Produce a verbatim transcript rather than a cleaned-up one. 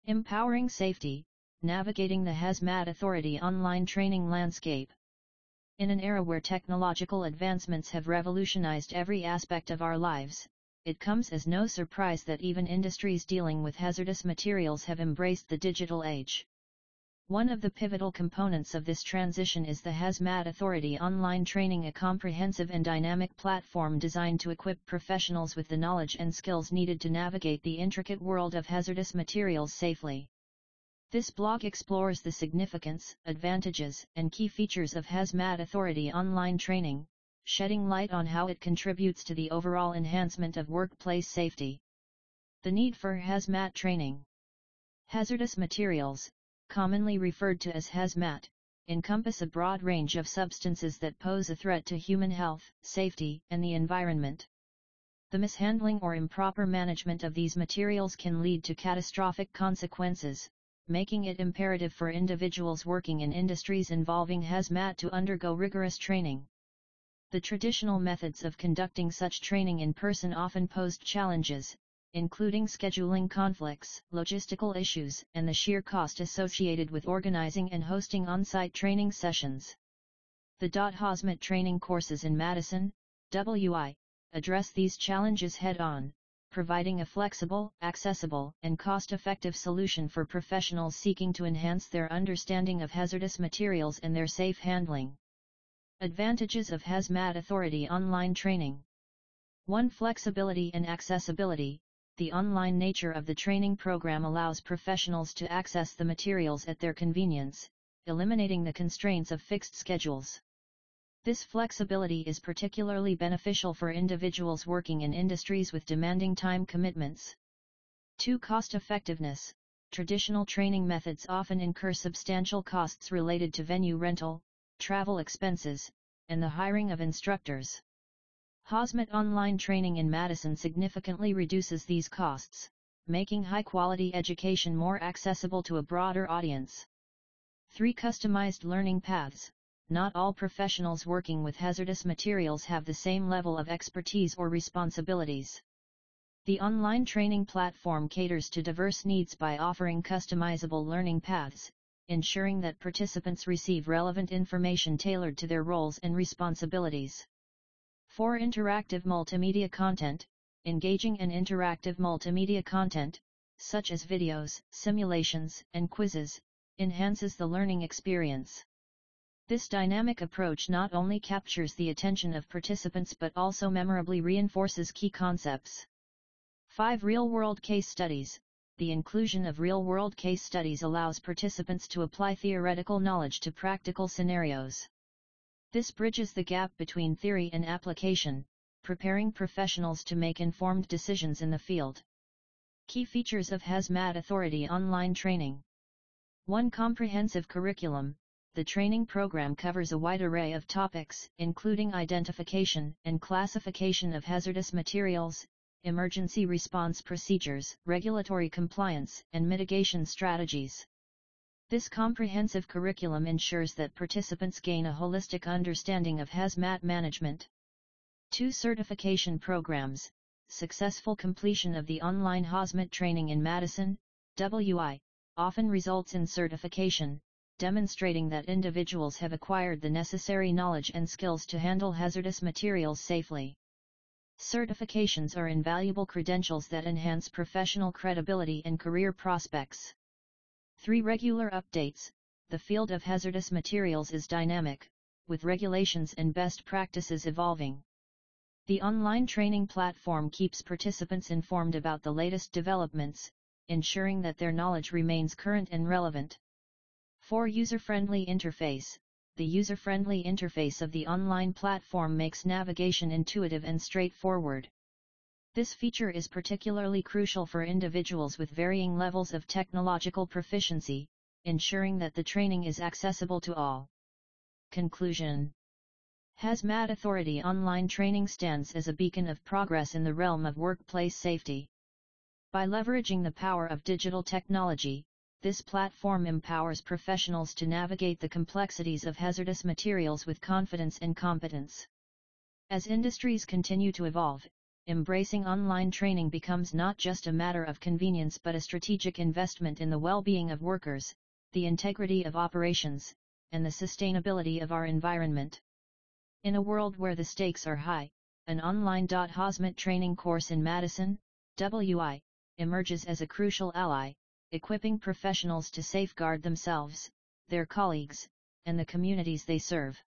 Empowering safety, navigating the Hazmat Authority online training landscape. In an era where technological advancements have revolutionized every aspect of our lives, it comes as no surprise that even industries dealing with hazardous materials have embraced the digital age. One of the pivotal components of this transition is the Hazmat Authority online training, a comprehensive and dynamic platform designed to equip professionals with the knowledge and skills needed to navigate the intricate world of hazardous materials safely. This blog explores the significance, advantages, and key features of Hazmat Authority online training, shedding light on how it contributes to the overall enhancement of workplace safety. The need for hazmat training. Hazardous materials, commonly referred to as hazmat, encompass a broad range of substances that pose a threat to human health, safety, and the environment. The mishandling or improper management of these materials can lead to catastrophic consequences, making it imperative for individuals working in industries involving hazmat to undergo rigorous training. The traditional methods of conducting such training in person often posed challenges, including scheduling conflicts, logistical issues, and the sheer cost associated with organizing and hosting on-site training sessions. The Hazmat training courses in Madison, W I, address these challenges head-on, providing a flexible, accessible, and cost-effective solution for professionals seeking to enhance their understanding of hazardous materials and their safe handling. Advantages of Hazmat Authority online training. one Flexibility and accessibility. The online nature of the training program allows professionals to access the materials at their convenience, eliminating the constraints of fixed schedules. This flexibility is particularly beneficial for individuals working in industries with demanding time commitments. two Cost-effectiveness. Traditional training methods often incur substantial costs related to venue rental, travel expenses, and the hiring of instructors. Hazmat online training in Madison significantly reduces these costs, making high-quality education more accessible to a broader audience. three Customized learning paths. Not all professionals working with hazardous materials have the same level of expertise or responsibilities. The online training platform caters to diverse needs by offering customizable learning paths, ensuring that participants receive relevant information tailored to their roles and responsibilities. four Interactive multimedia content. Engaging and interactive multimedia content, such as videos, simulations, and quizzes, enhances the learning experience. This dynamic approach not only captures the attention of participants but also memorably reinforces key concepts. five Real-world case studies. The inclusion of real-world case studies allows participants to apply theoretical knowledge to practical scenarios. This bridges the gap between theory and application, preparing professionals to make informed decisions in the field. Key features of Hazmat Authority online training. one Comprehensive curriculum. The training program covers a wide array of topics, including identification and classification of hazardous materials, emergency response procedures, regulatory compliance, and mitigation strategies. This comprehensive curriculum ensures that participants gain a holistic understanding of hazmat management. two Certification programs. Successful completion of the online hazmat training in Madison, W I, often results in certification, demonstrating that individuals have acquired the necessary knowledge and skills to handle hazardous materials safely. Certifications are invaluable credentials that enhance professional credibility and career prospects. three Regular updates. The field of hazardous materials is dynamic, with regulations and best practices evolving. The online training platform keeps participants informed about the latest developments, ensuring that their knowledge remains current and relevant. four User-friendly interface. The user-friendly interface of the online platform makes navigation intuitive and straightforward. This feature is particularly crucial for individuals with varying levels of technological proficiency, ensuring that the training is accessible to all. Conclusion. Hazmat Authority online training stands as a beacon of progress in the realm of workplace safety. By leveraging the power of digital technology, this platform empowers professionals to navigate the complexities of hazardous materials with confidence and competence. As industries continue to evolve, embracing online training becomes not just a matter of convenience but a strategic investment in the well-being of workers, the integrity of operations, and the sustainability of our environment. In a world where the stakes are high, an online Hazmat training course in Madison, W I, emerges as a crucial ally, equipping professionals to safeguard themselves, their colleagues, and the communities they serve.